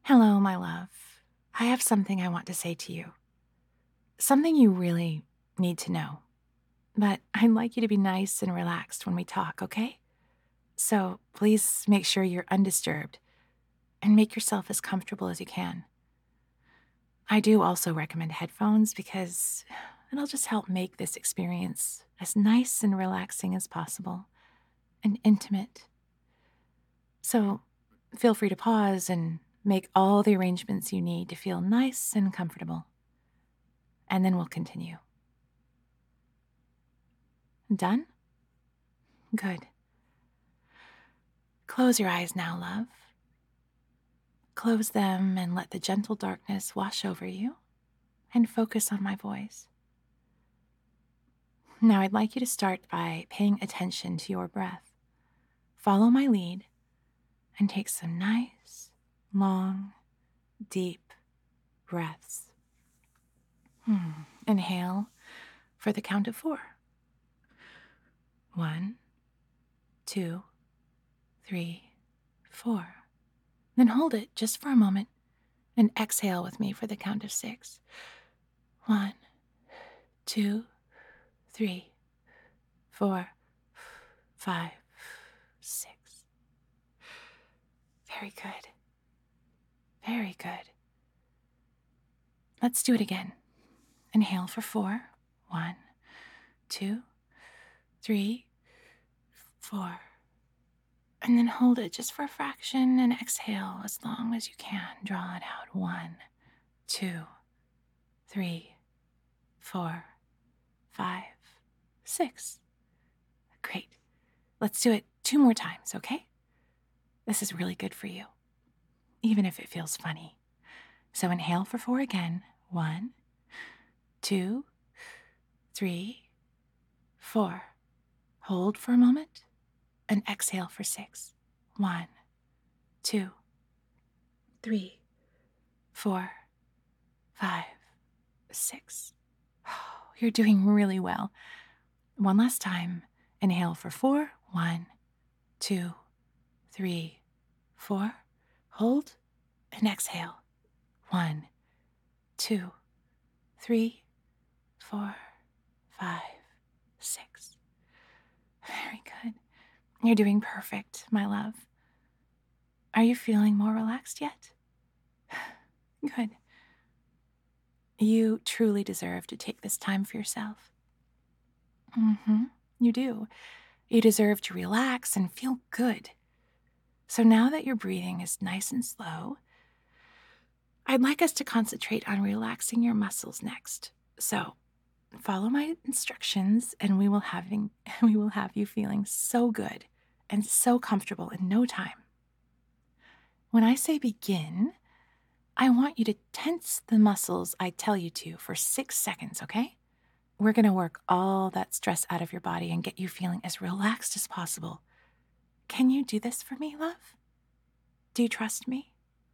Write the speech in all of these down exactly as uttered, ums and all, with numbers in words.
Hello, my love. I have something I want to say to you. Something you really need to know. But I'd like you to be nice and relaxed when we talk, okay? So please make sure you're undisturbed and make yourself as comfortable as you can. I do also recommend headphones because it'll just help make this experience as nice and relaxing as possible and intimate. So feel free to pause and make all the arrangements you need to feel nice and comfortable. And then we'll continue. Done? Good. Close your eyes now, love. Close them and let the gentle darkness wash over you and focus on my voice. Now I'd like you to start by paying attention to your breath. Follow my lead and take some nice, long, deep breaths. Hmm. Inhale for the count of four. One, two, three, four. Then hold it just for a moment and exhale with me for the count of six. One, two, three, four, five, six. Very good. Very good. Let's do it again. Inhale for four. One, two, three, four. And then hold it just for a fraction and exhale as long as you can. Draw it out. One, two, three, four, five, six. Great. Let's do it two more times, okay? This is really good for you, even if it feels funny. So inhale for four again. One, two, three, four. Hold for a moment and exhale for six. One, two, three, four, five, six. Oh, you're doing really well. One last time. Inhale for four. One, two, three, four. Hold and exhale. One, two, three, four, five, six. Very good. You're doing perfect, my love. Are you feeling more relaxed yet? Good. You truly deserve to take this time for yourself. Mm-hmm. You do. You deserve to relax and feel good. So now that your breathing is nice and slow, I'd like us to concentrate on relaxing your muscles next. So follow my instructions and we will having we will have you feeling so good and so comfortable in no time. When I say begin, I want you to tense the muscles I tell you to for six seconds, okay? We're going to work all that stress out of your body and get you feeling as relaxed as possible. Can you do this for me, love? Do you trust me?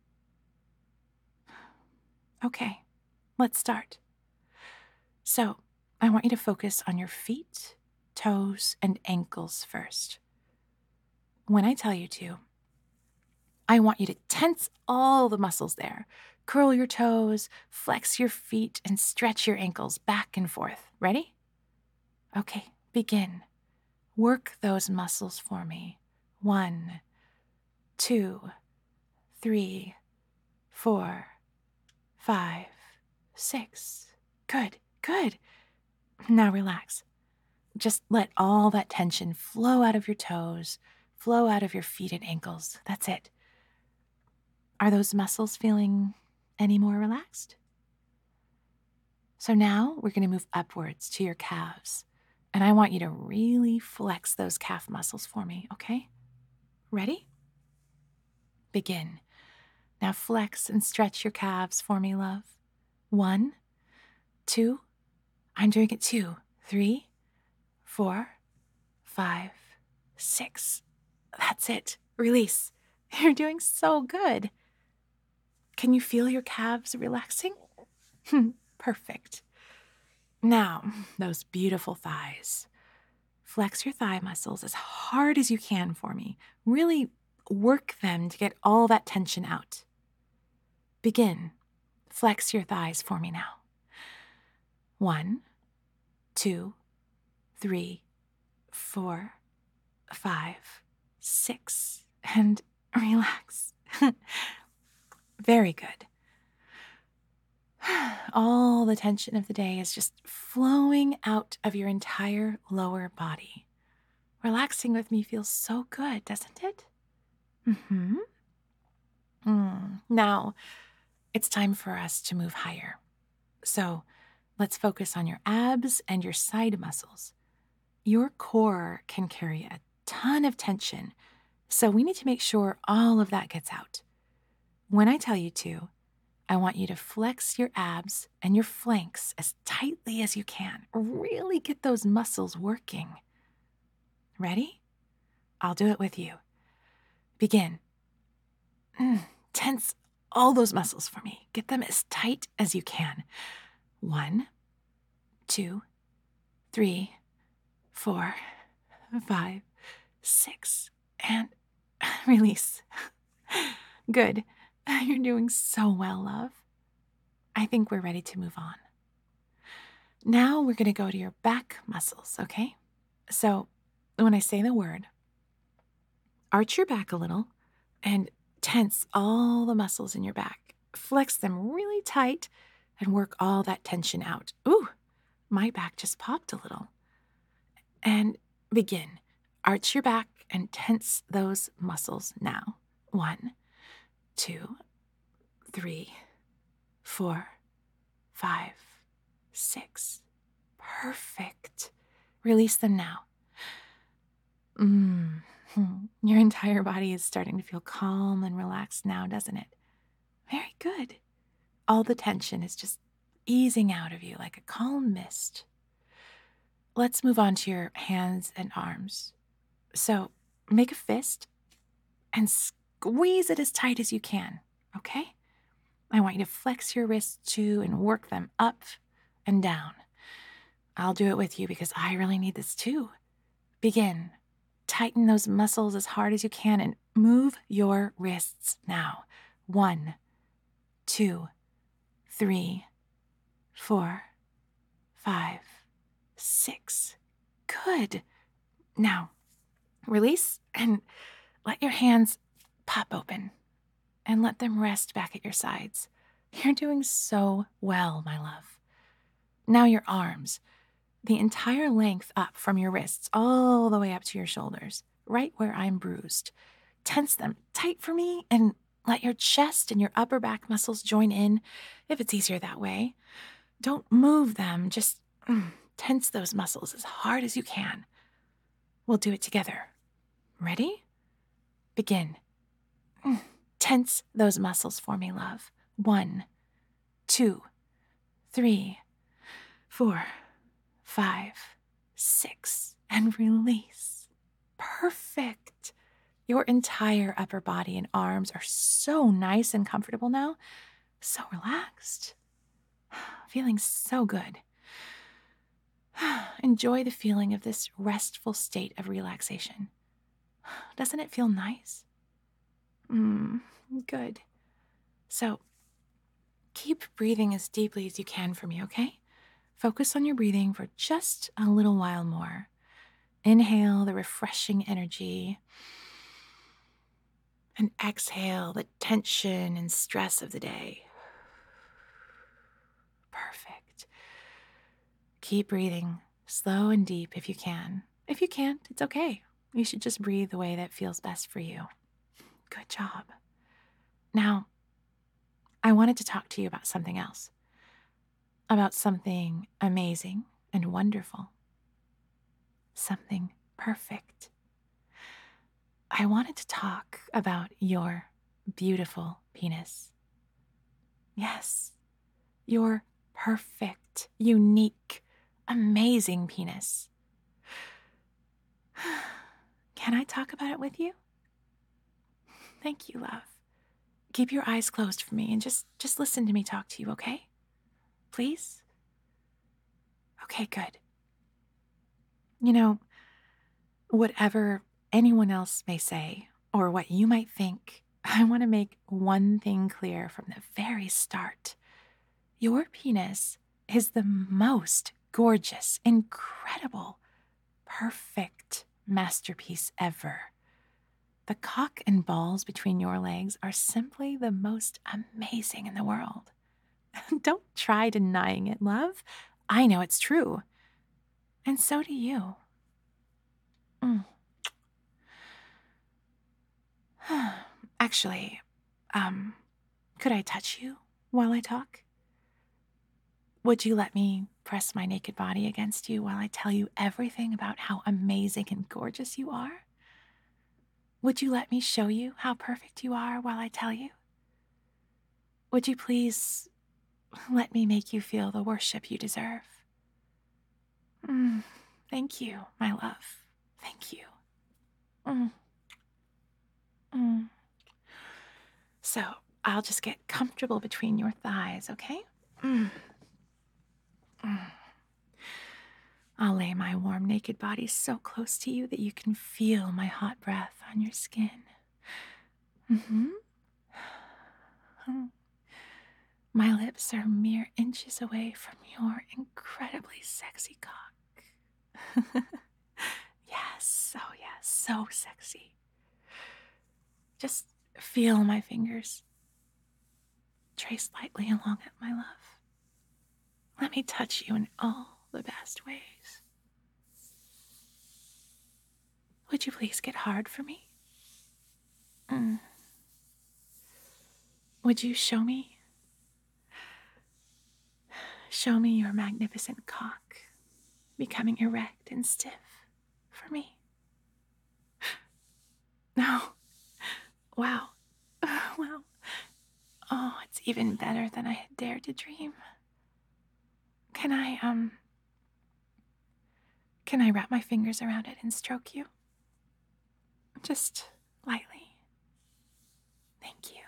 Okay, let's start. So, I want you to focus on your feet, toes, and ankles first. When I tell you to, I want you to tense all the muscles there. Curl your toes, flex your feet, and stretch your ankles back and forth. Ready? Okay, begin. Work those muscles for me. One, two, three, four, five, six. Good, good. Now relax. Just let all that tension flow out of your toes, flow out of your feet and ankles. That's it. Are those muscles feeling any more relaxed? So now we're going to move upwards to your calves. And I want you to really flex those calf muscles for me, okay? Ready? Begin. Now flex and stretch your calves for me, love. One, two, I'm doing it two, three, four, five, six. That's it. Release. You're doing so good. Can you feel your calves relaxing? Perfect. Now, those beautiful thighs. Flex your thigh muscles as hard as you can for me. Really work them to get all that tension out. begin. Flex your thighs for me now. One, two, three, four, five, six, and relax. Very good. All the tension of the day is just flowing out of your entire lower body. Relaxing with me feels so good, doesn't it? Mm-hmm. Mm. Now, it's time for us to move higher. So let's focus on your abs and your side muscles. Your core can carry a ton of tension, so we need to make sure all of that gets out. When I tell you to, I want you to flex your abs and your flanks as tightly as you can. Really get those muscles working. Ready? I'll do it with you. Begin. Mm, tense all those muscles for me. Get them as tight as you can. One, two, three, four, five, six, and release. Good. You're doing so well, love. I think we're ready to move on. Now we're going to go to your back muscles, okay? So when I say the word, arch your back a little and tense all the muscles in your back. Flex them really tight and work all that tension out. Ooh, my back just popped a little. And begin. Arch your back and tense those muscles now. One, two, three, four, five, six. Perfect. Release them now. Mm. Your entire body is starting to feel calm and relaxed now, doesn't it? Very good. All the tension is just easing out of you like a calm mist. Let's move on to your hands and arms. So make a fist and squeeze it as tight as you can, okay? I want you to flex your wrists too and work them up and down. I'll do it with you because I really need this too. Begin. Tighten those muscles as hard as you can and move your wrists now. One, two, three, four, five, six. Good. Now, release and let your hands pop open and let them rest back at your sides. You're doing so well, my love. Now your arms. The entire length up from your wrists all the way up to your shoulders, right where I'm bruised. Tense them tight for me and let your chest and your upper back muscles join in if it's easier that way. Don't move them, just mm, tense those muscles as hard as you can. We'll do it together. Ready? Begin. Mm, tense those muscles for me, love. One, two, three, four, five, six, and release. Perfect. Your entire upper body and arms are so nice and comfortable now. So relaxed. Feeling so good. Enjoy the feeling of this restful state of relaxation. Doesn't it feel nice? Mm, good. So keep breathing as deeply as you can for me, okay? Focus on your breathing for just a little while more. Inhale the refreshing energy and exhale the tension and stress of the day. Perfect. Keep breathing slow and deep if you can. If you can't, it's okay. You should just breathe the way that feels best for you. Good job. Now, I wanted to talk to you about something else. About something amazing and wonderful. Something perfect. I wanted to talk about your beautiful penis. Yes, your perfect, unique, amazing penis. Can I talk about it with you? Thank you, love. Keep your eyes closed for me and just, just listen to me talk to you, okay? Please? Okay, good. You know, whatever anyone else may say or what you might think I want to make one thing clear from the very start. Your penis is the most gorgeous, incredible, perfect masterpiece ever. The cock and balls between your legs are simply the most amazing in the world. Don't try denying it, love. I know it's true. And so do you. Mm. Actually, um, could I touch you while I talk? Would you let me press my naked body against you while I tell you everything about how amazing and gorgeous you are? Would you let me show you how perfect you are while I tell you? Would you please let me make you feel the worship you deserve? Mm, thank you, my love. Thank you. Mm, mm. So I'll just get comfortable between your thighs, okay? Mm, mm. I'll lay my warm, naked body so close to you that you can feel my hot breath on your skin. Mm-hmm. My lips are mere inches away from your incredibly sexy cock. Yes, oh yes, so sexy. Just feel my fingers trace lightly along it, my love. Let me touch you in all the best ways. Would you please get hard for me? Mm. Would you show me? Show me your magnificent cock becoming erect and stiff for me. No. Wow. Wow. Oh, it's even better than I had dared to dream. Can I, um, can I wrap my fingers around it and stroke you? Just lightly. Thank you.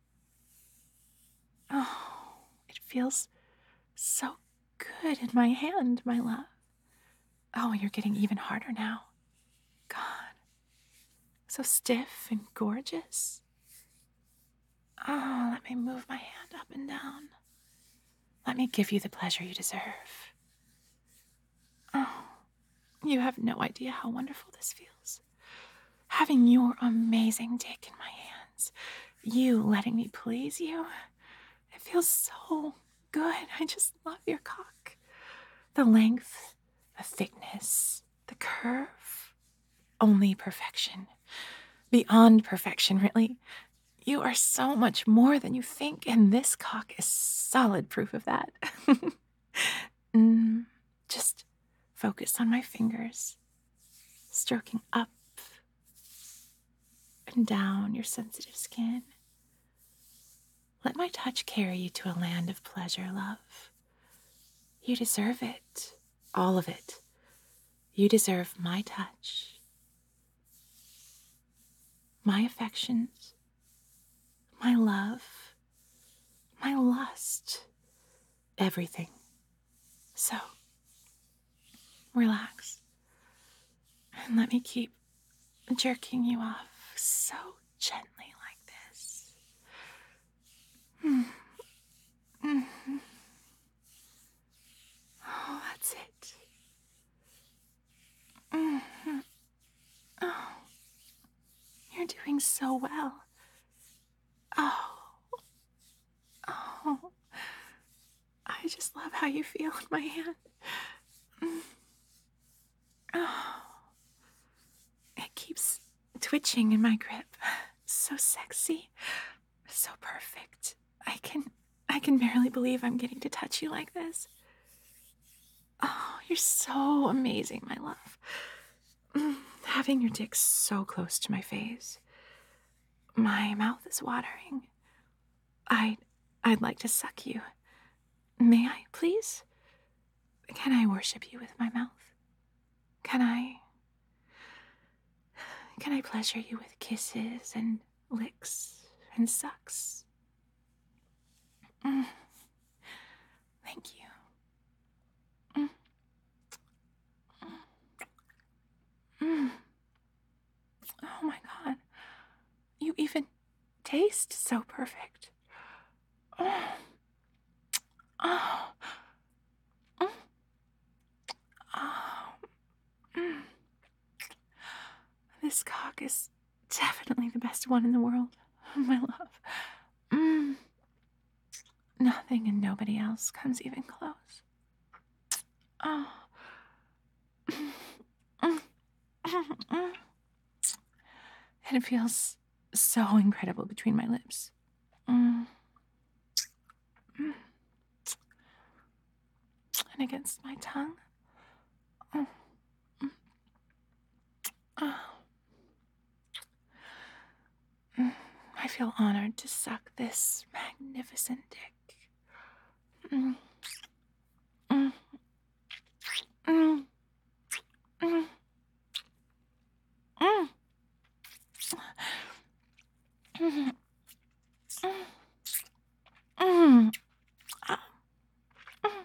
Oh, it feels so good in my hand, my love. Oh, you're getting even harder now. God, so stiff and gorgeous. Oh, let me move my hand up and down. Let me give you the pleasure you deserve. Oh, you have no idea how wonderful this feels. Having your amazing dick in my hands, you letting me please you, it feels so good. I just love your cock. The length, the thickness, the curve, only perfection. Beyond perfection, really. You are so much more than you think, and this cock is solid proof of that. mm, just focus on my fingers, stroking up and down your sensitive skin. Let my touch carry you to a land of pleasure, love. You deserve it, all of it. You deserve my touch, my affections, my love, my lust, everything. So, relax and let me keep jerking you off so gently like this. Mm. Mm-hmm. Oh, that's it. Mm-hmm. Oh, you're doing so well. Oh, oh, I just love how you feel in my hand. Mm. Oh, it keeps twitching in my grip. So sexy, so perfect. I can, I can barely believe I'm getting to touch you like this. Oh, you're so amazing, my love. Mm, having your dick so close to my face. My mouth is watering. I'd, I'd like to suck you. May I, please? Can I worship you with my mouth? Can I, can I pleasure you with kisses and licks and sucks? Mm, thank you. Mm, mm. Oh my God. You even taste so perfect. Oh, oh, mm, oh, mm. This cock is definitely the best one in the world, my love. Mm. Nothing and nobody else comes even close. Oh. Mm, mm, mm. And it feels so incredible between my lips. Mm, mm. And against my tongue. Mm, mm, oh. Mm. I feel honored to suck this magnificent dick. Mm, mm, mm, mm, mm, mm, mm, mm. Ah, mm,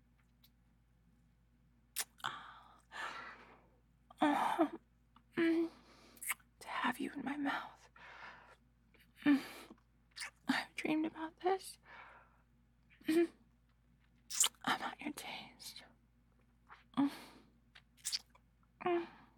ah, mm. To have you in my mouth. Mm. I've dreamed about this. Mm. About your taste. Mm, mm.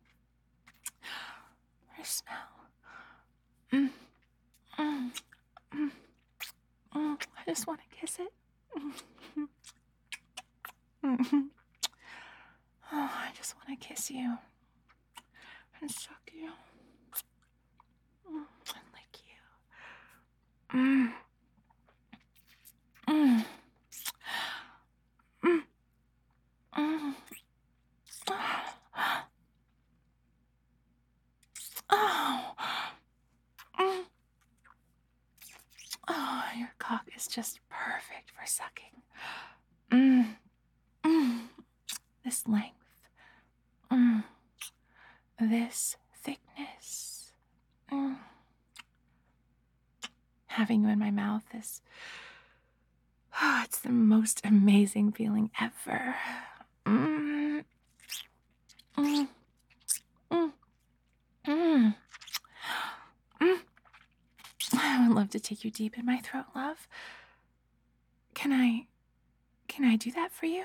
Your smell. Mm, mm, mm, mm. I just want to kiss it. Mm, mm, mm. Oh, I just want to kiss you and suck you mm, and lick you. Mm, mm, mm, mm. Oh, mm. Oh, your cock is just perfect for sucking. Mm, mm. This length. Mm. This thickness. Mm. Having you in my mouth is, oh, it's the most amazing feeling ever. Mm, mm, mm, mm, mm. I would love to take you deep in my throat, love. Can I, can I do that for you?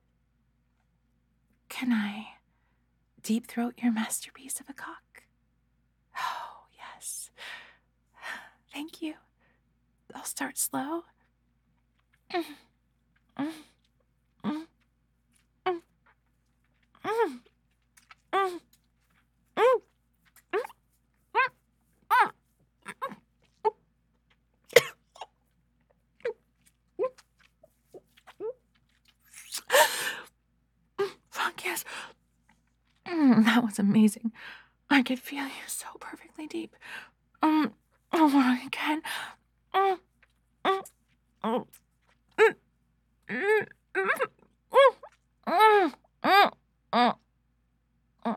Can I deep throat your masterpiece of a cock? Oh, yes. Thank you. I'll start slow. Mm, mm, mm, mm, mm, mm, mm, mm, mm, mm. Fuck yes. Mm, that was amazing. I could feel you so perfectly deep. Um, over again. Mm, mm, mm, mm, mm, mm, mm, mm, mm, mm.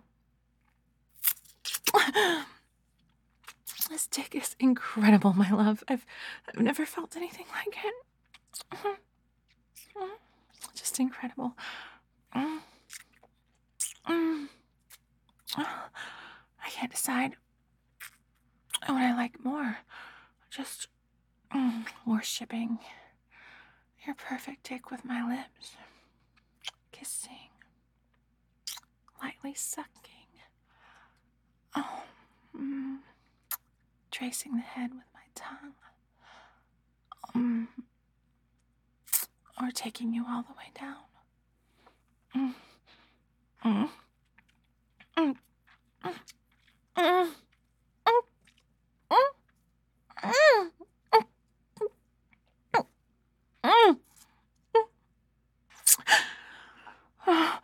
This dick is incredible, my love. I've, I've never felt anything like it. Mm, mm. Just incredible. Mm, mm. I can't decide what I like more. Just mm, worshipping your perfect dick with my lips, kissing, lightly sucking. Oh, mm, tracing the head with my tongue. Mm, or taking you all the way down. Mm, mm, mm, mm, mm, mm, mm, mm, mm.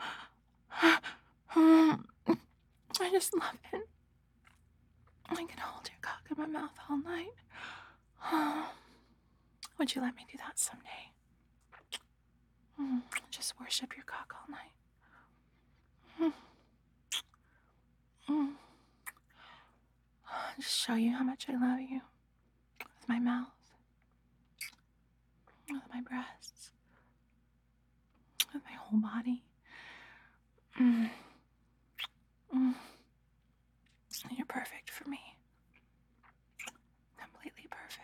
Mm, I just love it. I can hold your cock in my mouth all night. Oh, would you let me do that someday? Mm, just worship your cock all night. Mm, mm. Just show you how much I love you with my mouth, with my breasts, with my whole body. Mm, mm. You're perfect for me. Completely perfect.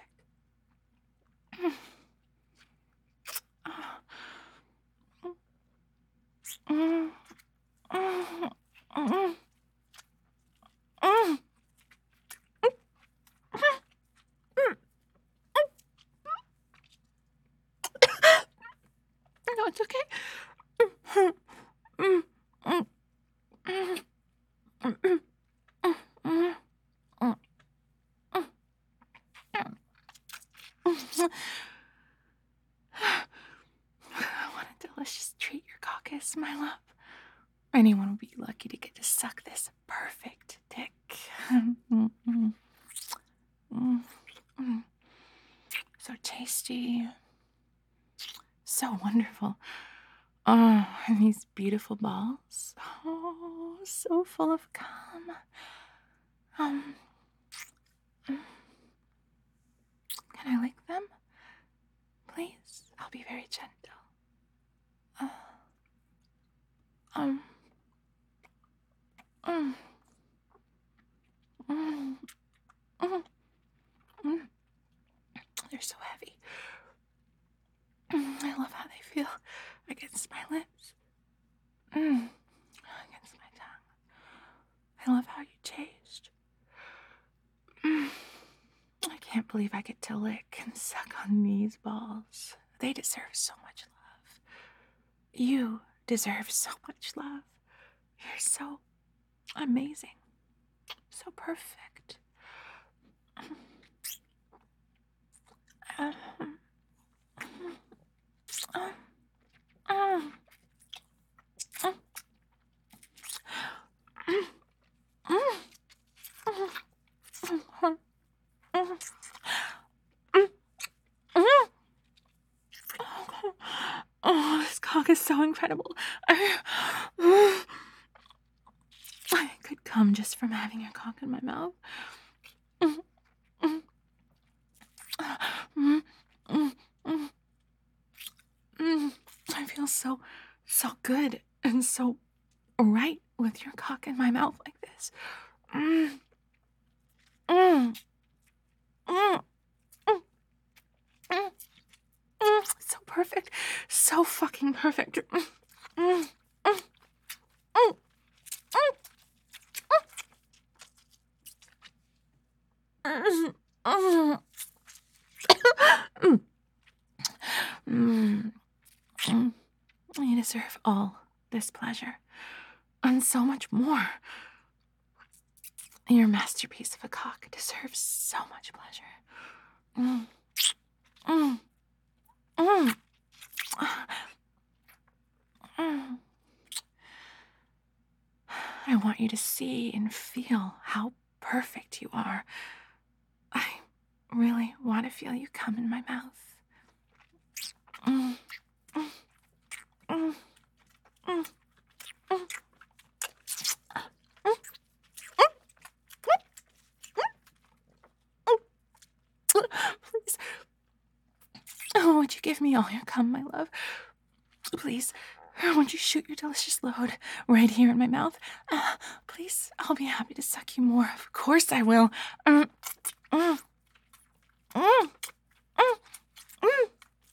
Mm, mm, mm, mm, mm. No, it's okay. Mm, mm, mm, mm, mm, mm, mm, mm, mm. What a delicious treat your cock is, my love. Anyone would be lucky to get to suck this perfect dick. Mm, mm, mm, mm. So tasty, so wonderful. Oh, and these beautiful balls. Oh, so full of cum. Um, mm, can I lick them? Please? I'll be very gentle. Uh, um, mm, mm, mm, mm. They're so heavy. Mm, I love how they feel against my lips. Mm, against my tongue. I love how you taste. Mm, I can't believe I get to lick and suck on these balls. They deserve so much love. You deserve so much love. You're so amazing. So perfect. Um, um, um, um, um, um, um, um. Oh, this cock is so incredible. I, I could come just from having your cock in my mouth. Mm, mm, mm, mm, mm, mm. I feel so, so good and so right with your cock in my mouth like this. Mm, mm, mm, mm, mm, mm. So perfect. So fucking perfect. Mm, mm, mm, mm, mm, mm, mm, mm, mm. You deserve all this pleasure and so much more. Your masterpiece of a cock deserves so much pleasure. Mm, mm, mm, mm. I want you to see and feel how perfect you are. I really want to feel you come in my mouth. Mm, mm, mm, mm, mm, mm, mm. Please. Oh, would you give me all your cum, my love? Please. Won't you shoot your delicious load right here in my mouth? Uh, please, I'll be happy to suck you more. Of course I will. Mm, mm, mm, mm, mm,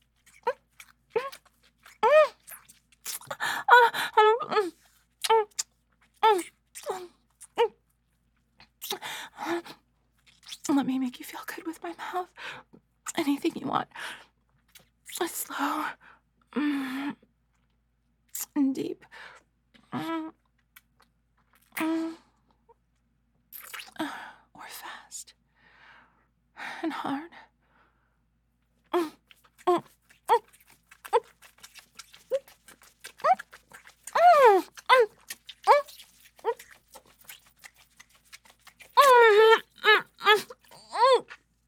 mm. Uh, um, mm, mm, mm, mm, mm. Let me make you feel good with my mouth. Anything you want. Slow. Mm, and deep. Mm, mm, uh, or fast. And hard. Mm, mm, mm, mm, mm, mm, mm, mm, mm.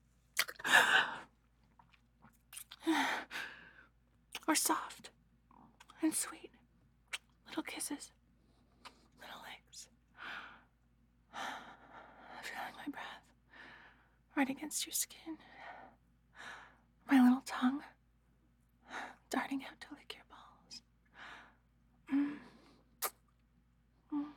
Or soft and sweet. Little kisses. Little licks. Feeling my breath right against your skin. My little tongue darting out to lick your balls. Mm, mm,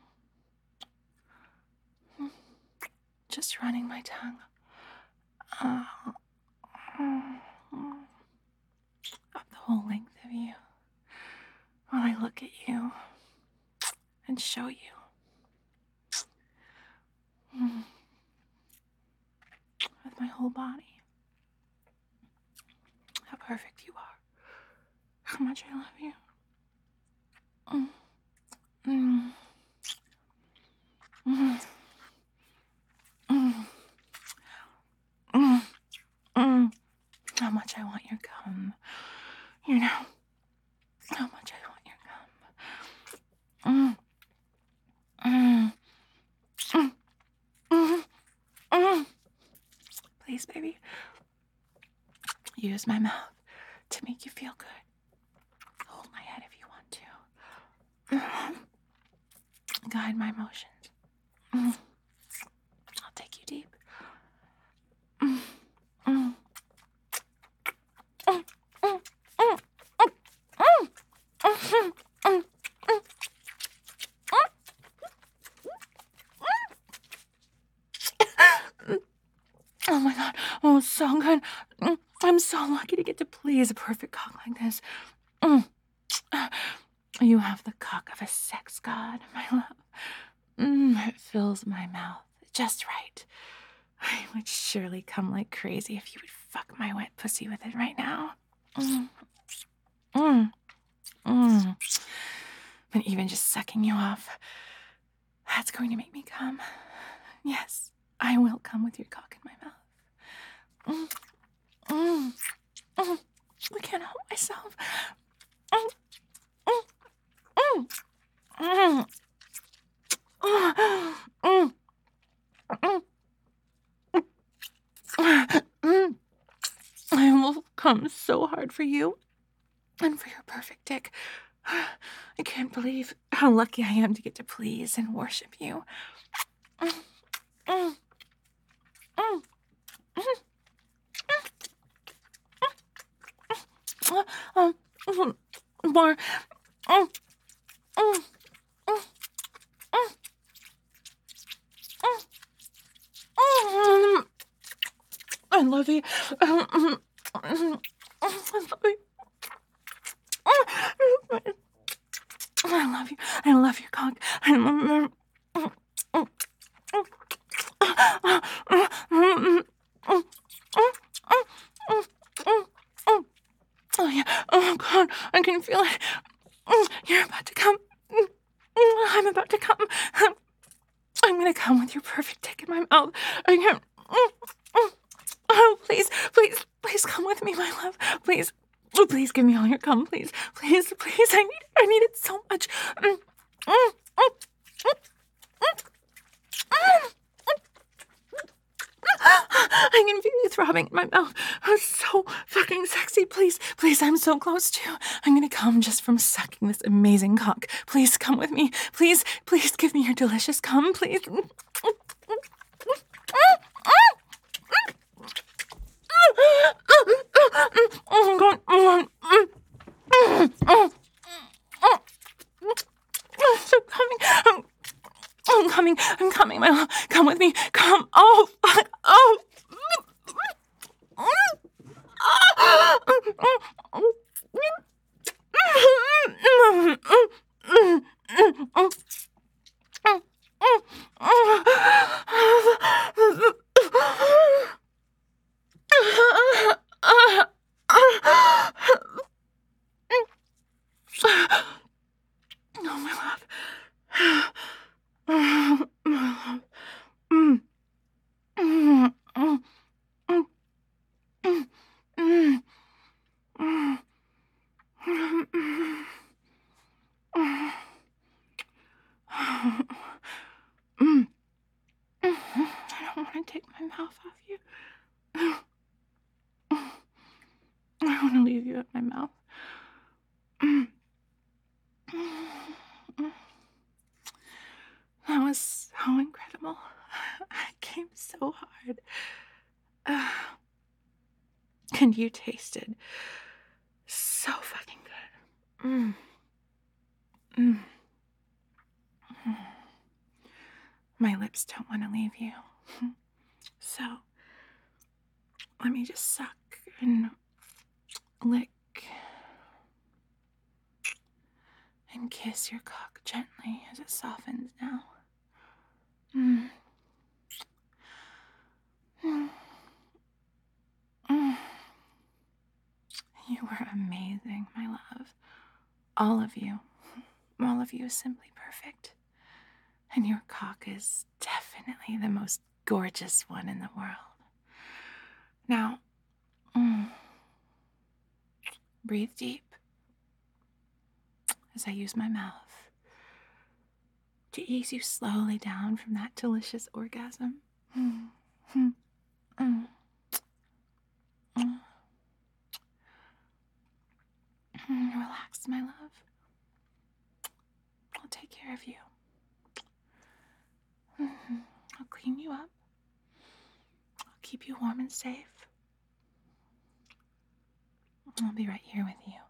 mm. Just running my tongue uh, mm, mm, up the whole length of you while I look at you. show you mm, with my whole body how perfect you are, how much I love you. Mm, mm, mm, mm, mm, mm. How much I want your cum. You know, how much I want your cum. Mm, mm, mm, mm, mm. Please, baby, use my mouth to make you feel good. Hold my head if you want to. Guide my motions. Mm. I'll take you deep. Mm, mm. Mm, mm, mm, mm, mm, mm, mm, mm, mm. Oh my god. Oh, it's so good. Mm, I'm so lucky to get to please a perfect cock like this. Mm. You have the cock of a sex god, my love. Mm, it fills my mouth just right. I would surely come like crazy if you would fuck my wet pussy with it right now. Mm. Mm. Mm. But even just sucking you off, that's going to make me come. Yes, I will come with your cock in my mouth. Mm. Mm. Mm. I can't help myself. Mm. Mm. Mm. Mm. Mm. Mm. Mm. I will come so hard for you and for your perfect dick. I can't believe how lucky I am to get to please and worship you. Mm. Mm. Mm. Mm. Um, mm, more. Mm. Mm. Mm. Mm. Mm. I love you. Um, mm, mm, I love you. I love you. I love your cock. I love Oh yeah. Oh god. I can feel it. You're about to come. I'm about to come. I'm gonna come with your perfect dick in my mouth. I can't. Oh, please, please, please come with me, my love. Please. Oh, please give me all your cum, please. Please, please. I need it. I need it so much. Mm, mm, mm, mm, mm, mm. I can feel you throbbing in my mouth. Oh, so fucking sexy. Please, please, I'm so close to you. I'm gonna come just from sucking this amazing cock. Please come with me. Please, please give me your delicious cum, please. Oh my god. I'm coming. I'm, I'm coming. I'm coming, my love. Come with me. Come. Oh, fuck. Oh. Oh, my love. My love. Mm. Mm. Mm. Mm. Mm. Mm. Mm. Mm. I don't want to take my mouth off you. I want to leave you at my mouth. That was so incredible. I came so hard. Uh, and you tasted so fucking good. Mm. Mm. Mm. My lips don't want to leave you. So, let me just suck and lick and kiss kiss your cock gently as it softens now. Mm. Mm. Mm. You were amazing, my love. All of you. All of you is simply perfect. And your cock is definitely the most gorgeous one in the world. Now, mm, breathe deep as I use my mouth to ease you slowly down from that delicious orgasm. Mm, mm, mm, mm. Mm, Relax, my love. I'll take care of you. Mhm. I'll clean you up. I'll keep you warm and safe. I'll be right here with you.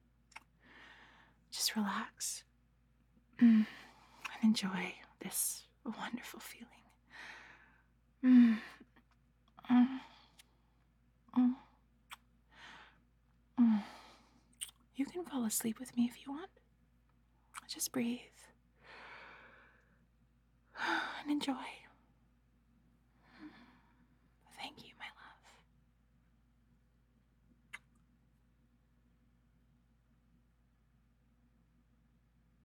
Just relax mm, and enjoy this wonderful feeling. Mm, mm, mm, mm. You can fall asleep with me if you want. Just breathe and enjoy.